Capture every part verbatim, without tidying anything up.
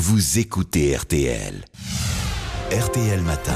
vous écoutez R T L. R T L Matin.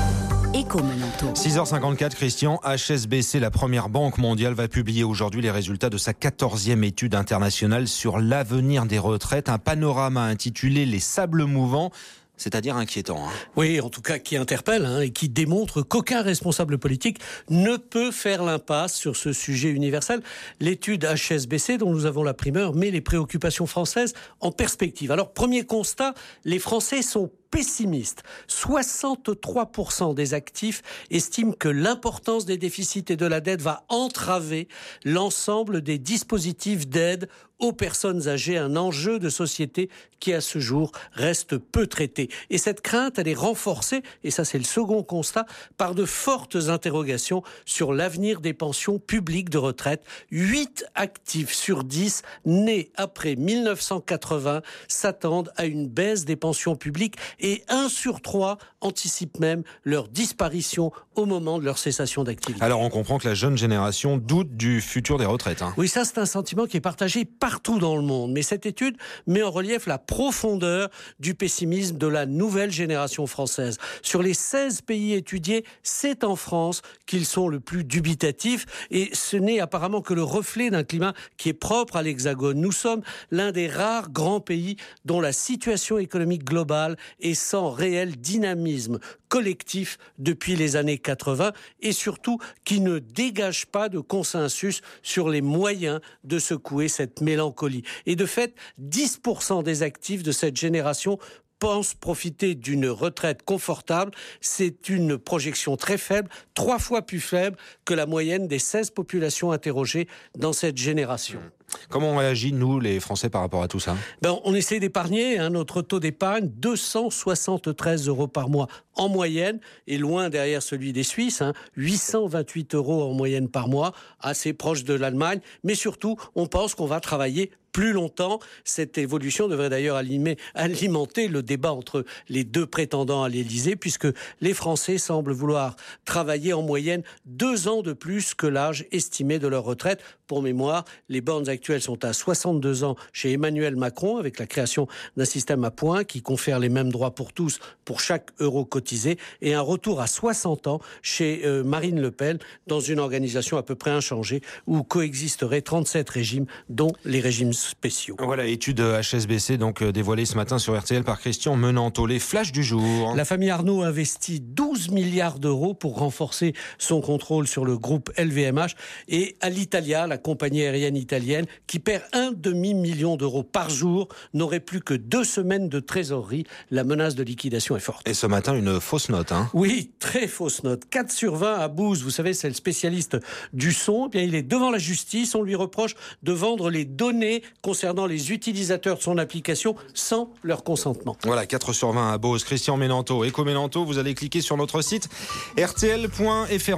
six heures cinquante-quatre, Christian, H S B C, la première banque mondiale, va publier aujourd'hui les résultats de sa quatorzième étude internationale sur l'avenir des retraites. Un panorama intitulé « Les sables mouvants ». C'est-à-dire inquiétant. Hein. Oui, en tout cas qui interpelle hein, et qui démontre qu'aucun responsable politique ne peut faire l'impasse sur ce sujet universel. L'étude H S B C, dont nous avons la primeur, met les préoccupations françaises en perspective. Alors, premier constat, les Français sont pessimistes. soixante-trois pour cent des actifs estiment que l'importance des déficits et de la dette va entraver l'ensemble des dispositifs d'aide aux personnes âgées, un enjeu de société qui, à ce jour, reste peu traité. Et cette crainte, elle est renforcée, et ça c'est le second constat, par de fortes interrogations sur l'avenir des pensions publiques de retraite. huit actifs sur dix nés après mille neuf cent quatre-vingts s'attendent à une baisse des pensions publiques et un sur trois anticipe même leur disparition au moment de leur cessation d'activité. Alors on comprend que la jeune génération doute du futur des retraites. Hein. Oui, ça c'est un sentiment qui est partagé partout dans le monde. Mais cette étude met en relief la profondeur du pessimisme de la nouvelle génération française. Sur les seize pays étudiés, c'est en France qu'ils sont le plus dubitatifs. Et ce n'est apparemment que le reflet d'un climat qui est propre à l'Hexagone. Nous sommes l'un des rares grands pays dont la situation économique globale est sans réel dynamisme collectif depuis les années quatre-vingts et surtout qui ne dégage pas de consensus sur les moyens de secouer cette mélancolie. Et de fait, dix pour cent des actifs de cette génération pensent profiter d'une retraite confortable. C'est une projection très faible, trois fois plus faible que la moyenne des seize populations interrogées dans cette génération. Comment on réagit, nous, les Français, par rapport à tout ça ? Ben, on essaie d'épargner. Hein, notre taux d'épargne, deux cent soixante-treize euros par mois en moyenne, et loin derrière celui des Suisses, hein, huit cent vingt-huit euros en moyenne par mois, assez proche de l'Allemagne. Mais surtout, on pense qu'on va travailler plus longtemps. Cette évolution devrait d'ailleurs alimenter le débat entre les deux prétendants à l'Élysée, puisque les Français semblent vouloir travailler en moyenne deux ans de plus que l'âge estimé de leur retraite. Pour mémoire, les bornes actuelles sont à soixante-deux ans chez Emmanuel Macron, avec la création d'un système à points qui confère les mêmes droits pour tous, pour chaque euro cotisé, et un retour à soixante ans chez euh, Marine Le Pen, dans une organisation à peu près inchangée, où coexisteraient trente-sept régimes, dont les régimes spéciaux. Voilà, étude H S B C donc euh, dévoilée ce matin sur R T L par Christian Menanteau. Les flashs du jour. La famille Arnault investit douze milliards d'euros pour renforcer son contrôle sur le groupe L V M H, et Alitalia, la compagnie aérienne italienne, qui perd un demi-million d'euros par jour, n'aurait plus que deux semaines de trésorerie. La menace de liquidation est forte. Et ce matin, une fausse note. Hein. Oui, très fausse note. quatre sur vingt à Booz, vous savez, c'est le spécialiste du son. Eh bien, il est devant la justice. On lui reproche de vendre les données concernant les utilisateurs de son application sans leur consentement. Voilà, quatre sur vingt à Booz. Christian Menanteau, Éco Menanteau, vous allez cliquer sur notre site r t l point f r.